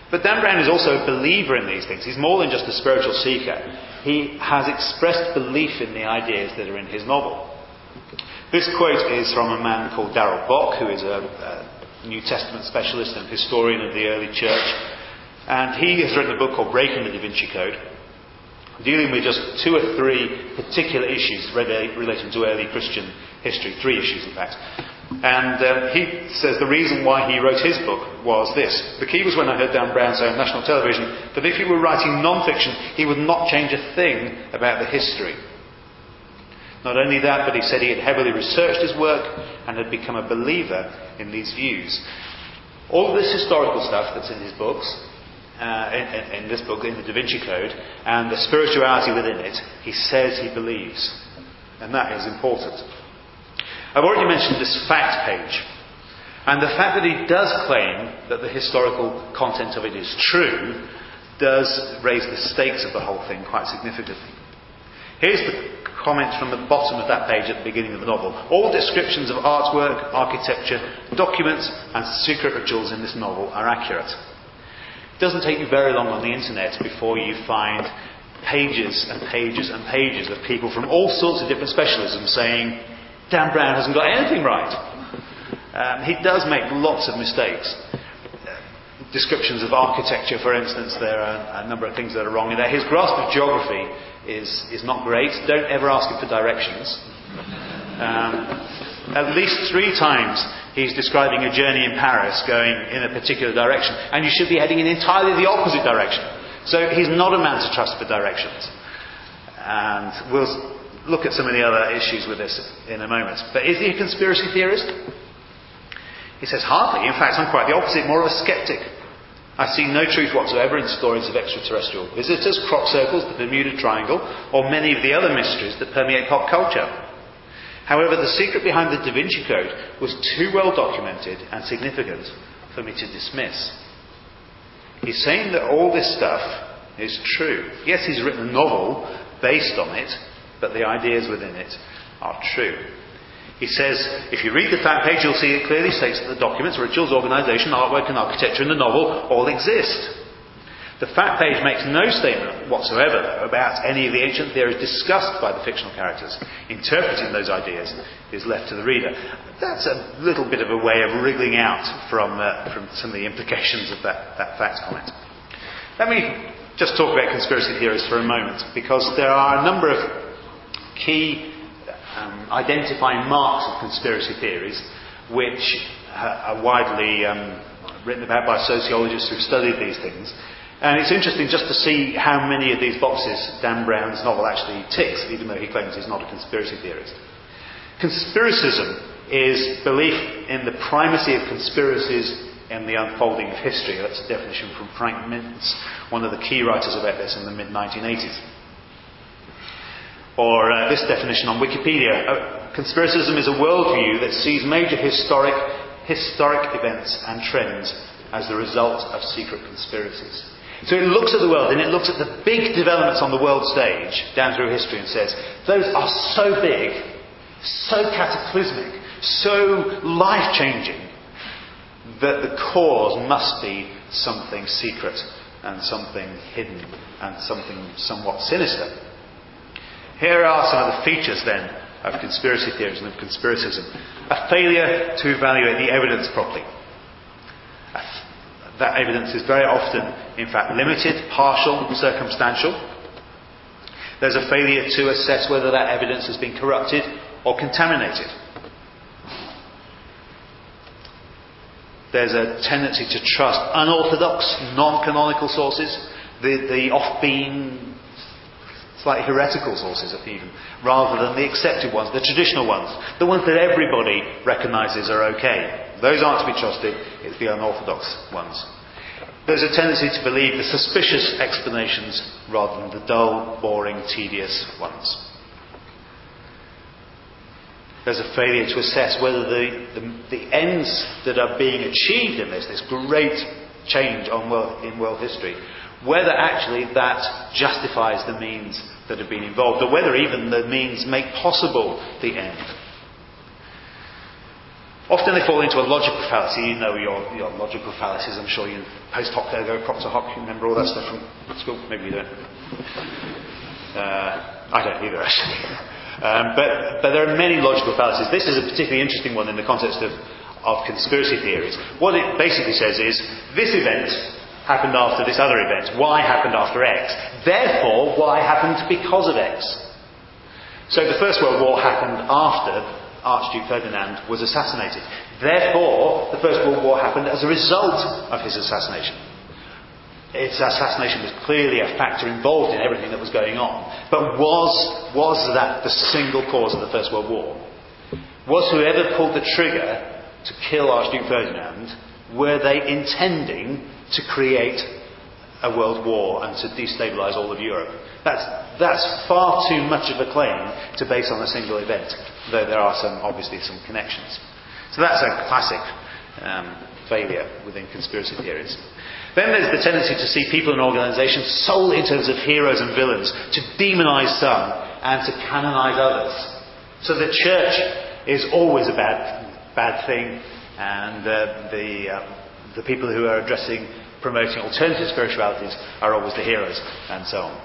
But Dan Brown is also a believer in these things. He's more than just a spiritual seeker. He has expressed belief in the ideas that are in his novel. This quote is from a man called Darrell Bock, who is a New Testament specialist and historian of the early church. And he has written a book called Breaking the Da Vinci Code, dealing with just 2 or 3 particular issues relating to early Christian history. 3 issues, in fact. And he says the reason why he wrote his book was this. The key was when I heard Dan Brown say on national television that if he were writing non-fiction, he would not change a thing about the history. Not only that, but he said he had heavily researched his work and had become a believer in these views. All of this historical stuff that's in his books, in this book, in the Da Vinci Code, and the spirituality within it, he says he believes. And that is important. I've already mentioned this fact page. And the fact that he does claim that the historical content of it is true does raise the stakes of the whole thing quite significantly. Here's the comment from the bottom of that page at the beginning of the novel. All descriptions of artwork, architecture, documents and secret rituals in this novel are accurate. It doesn't take you very long on the internet before you find pages and pages and pages of people from all sorts of different specialisms saying Dan Brown hasn't got anything right. He does make lots of mistakes. Descriptions of architecture, for instance, there are a number of things that are wrong in there. His grasp of geography is not great. Don't ever ask him for directions. At least 3 times he's describing a journey in Paris going in a particular direction, and you should be heading in entirely the opposite direction. So he's not a man to trust for directions. And we'll look at some of the other issues with this in a moment. But is he a conspiracy theorist? He says hardly. In fact, I'm quite the opposite, more of a skeptic. I see no truth whatsoever in stories of extraterrestrial visitors, crop circles, the Bermuda Triangle, or many of the other mysteries that permeate pop culture. However, the secret behind the Da Vinci Code was too well documented and significant for me to dismiss. He's saying that all this stuff is true. Yes, he's written a novel based on it, but the ideas within it are true. He says, if you read the fact page, you'll see it clearly states that the documents, rituals, organisation, artwork and architecture in the novel all exist. The fact page makes no statement whatsoever, though, about any of the ancient theories discussed by the fictional characters. Interpreting those ideas is left to the reader. That's a little bit of a way of wriggling out from some of the implications of that fact comment. Let me just talk about conspiracy theories for a moment, because there are a number of key identifying marks of conspiracy theories which are widely written about by sociologists who've studied these things. And it's interesting just to see how many of these boxes Dan Brown's novel actually ticks, even though he claims he's not a conspiracy theorist. Conspiracism is belief in the primacy of conspiracies in the unfolding of history. That's a definition from Frank Mintz, one of the key writers about this in the mid-1980s. Or this definition on Wikipedia. Conspiracism is a worldview that sees major historic events and trends as the result of secret conspiracies. So it looks at the world and it looks at the big developments on the world stage down through history and says, those are so big, so cataclysmic, so life-changing, that the cause must be something secret and something hidden and something somewhat sinister. Here are some of the features then of conspiracy theories and of conspiracism. A failure to evaluate the evidence properly. That evidence is very often, in fact, limited, partial, circumstantial. There's a failure to assess whether that evidence has been corrupted or contaminated. There's a tendency to trust unorthodox, non-canonical sources, the off-beam, slightly heretical sources even, rather than the accepted ones, the traditional ones, the ones that everybody recognises are okay. Those aren't to be trusted, it's the unorthodox ones. There's a tendency to believe the suspicious explanations rather than the dull, boring, tedious ones. There's a failure to assess whether the ends that are being achieved in this great change in world history, whether actually that justifies the means that have been involved, or whether even the means make possible the end. Often they fall into a logical fallacy. You know your logical fallacies. I'm sure you post hoc ergo propter hoc. You remember all that stuff from school? Maybe you don't. I don't either, actually. But there are many logical fallacies. This is a particularly interesting one in the context of conspiracy theories. What it basically says is, this event happened after this other event. Y happened after X. Therefore, Y happened because of X. So the First World War happened after Archduke Ferdinand was assassinated. Therefore, the First World War happened as a result of his assassination. His assassination was clearly a factor involved in everything that was going on. But was that the single cause of the First World War? Was whoever pulled the trigger to kill Archduke Ferdinand, were they intending to create a world war and to destabilise all of Europe? That's far too much of a claim to base on a single event, though there are obviously some connections. So that's a classic failure within conspiracy theories. Then there's the tendency to see people and organisations solely in terms of heroes and villains, to demonise some and to canonise others. So the church is always a bad thing, and the people who are promoting alternative spiritualities are always the heroes, and so on.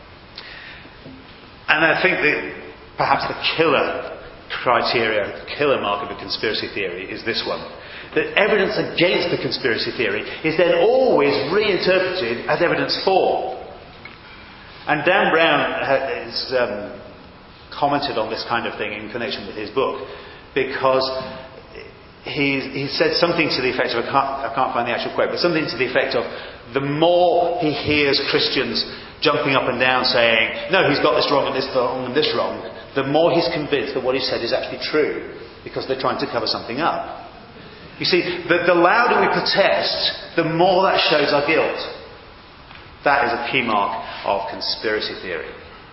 And I think that perhaps the killer criteria, the killer mark of a conspiracy theory is this one. That evidence against the conspiracy theory is then always reinterpreted as evidence for. And Dan Brown has commented on this kind of thing in connection with his book, because he said something to the effect of, I can't find the actual quote, but something to the effect of, the more he hears Christians jumping up and down saying, no, he's got this wrong and this wrong and this wrong, the more he's convinced that what he said is actually true, because they're trying to cover something up. You see, the louder we protest, the more that shows our guilt. That is a key mark of conspiracy theory.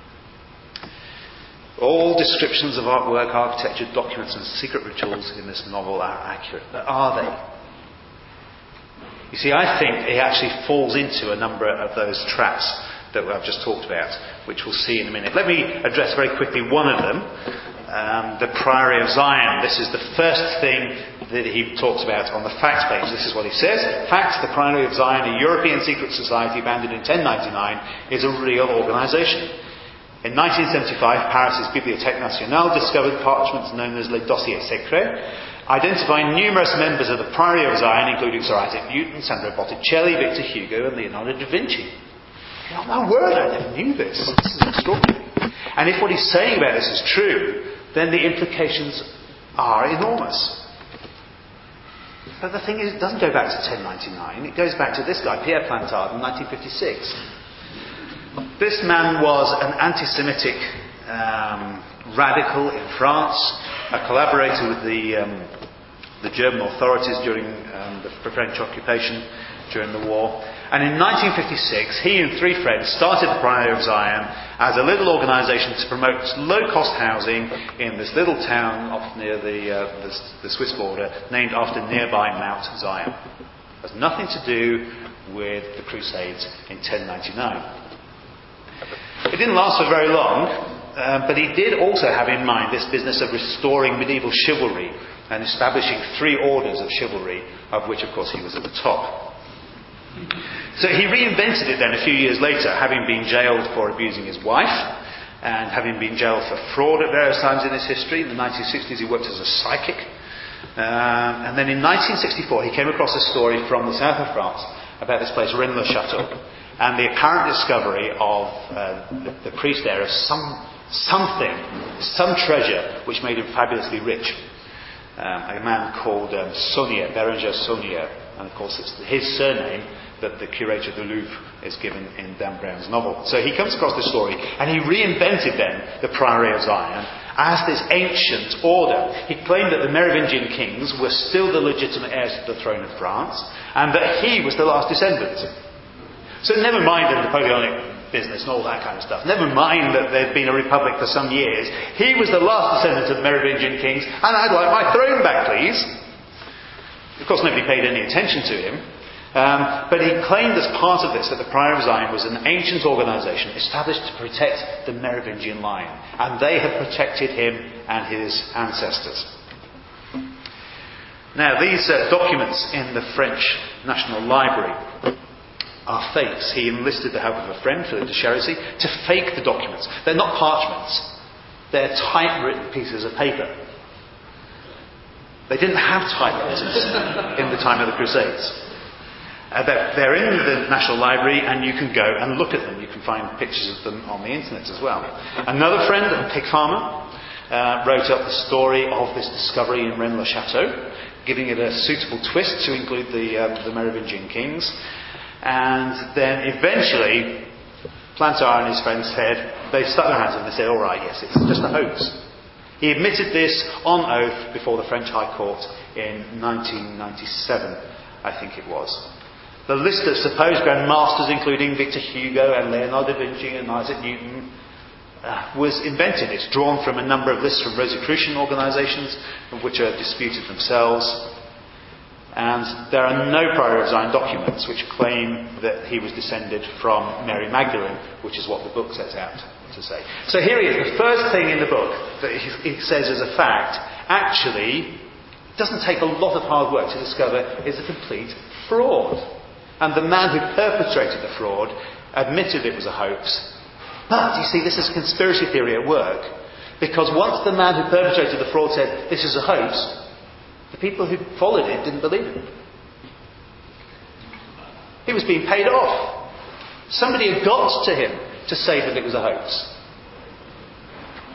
All descriptions of artwork, architecture, documents and secret rituals in this novel are accurate. But are they? You see, I think it actually falls into a number of those traps that I've just talked about, which we'll see in a minute. Let me address very quickly one of them, the Priory of Zion. This is the first thing that he talks about on the facts page. This is what he says. Facts, the Priory of Zion, a European secret society founded in 1099, is a real organisation. In 1975, Paris's Bibliothèque Nationale discovered parchments known as Les Dossiers Secrets, identifying numerous members of the Priory of Zion, including Sir Isaac Newton, Sandro Botticelli, Victor Hugo and Leonardo da Vinci. Oh my word, I never knew this. This is extraordinary. And if what he's saying about this is true, then the implications are enormous. But the thing is, it doesn't go back to 1099. It goes back to this guy, Pierre Plantard, in 1956. This man was an anti-Semitic radical in France, a collaborator with the German authorities during the French occupation during the war. And in 1956, he and three friends started the Priory of Zion as a little organisation to promote low-cost housing in this little town off near the Swiss border, named after nearby Mount Zion. It has nothing to do with the Crusades in 1099. It didn't last for very long, but he did also have in mind this business of restoring medieval chivalry and establishing three orders of chivalry, of which, of course, he was at the top. So he reinvented it then a few years later, having been jailed for abusing his wife and having been jailed for fraud at various times in his history. In the 1960s he worked as a psychic. And then in 1964 he came across a story from the south of France about this place, Rennes-le-Château, and the apparent discovery of the priest there of some treasure which made him fabulously rich. A man called Saunier, Bérenger Saunier, and of course it's his surname that the curator of the Louvre is given in Dan Brown's novel. So he comes across this story and he reinvented then the Priory of Zion as this ancient order. He claimed that the Merovingian kings were still the legitimate heirs to the throne of France and that he was the last descendant. So never mind the Napoleonic business and all that kind of stuff. Never mind that there'd been a republic for some years. He was the last descendant of the Merovingian kings and I'd like my throne back, please. Of course, nobody paid any attention to him. But he claimed as part of this that the Priory of Zion was an ancient organisation established to protect the Merovingian line. And they had protected him and his ancestors. Now, these documents in the French National Library are fakes. He enlisted the help of a friend, Philip de Chérisy, to fake the documents. They're not parchments. They're typewritten pieces of paper. They didn't have typewriters in the time of the Crusades. They're in the National Library, and you can go and look at them. You can find pictures of them on the internet as well. Another friend, a pig farmer, wrote up the story of this discovery in Rennes-le-Château, giving it a suitable twist to include the Merovingian kings. And then eventually, Plantard and his friends they stuck their hands up and they said, all right, yes, it's just a hoax. He admitted this on oath before the French High Court in 1997, I think it was. The list of supposed Grand Masters, including Victor Hugo and Leonardo da Vinci and Isaac Newton, was invented. It's drawn from a number of lists from Rosicrucian organisations, which are disputed themselves. And there are no prior design documents which claim that he was descended from Mary Magdalene, which is what the book sets out to say. So here he is. The first thing in the book that he says as a fact, actually, doesn't take a lot of hard work to discover is a complete fraud. And the man who perpetrated the fraud admitted it was a hoax. But, you see, this is conspiracy theory at work. Because once the man who perpetrated the fraud said, this is a hoax, the people who followed it didn't believe him. He was being paid off. Somebody had got to him to say that it was a hoax.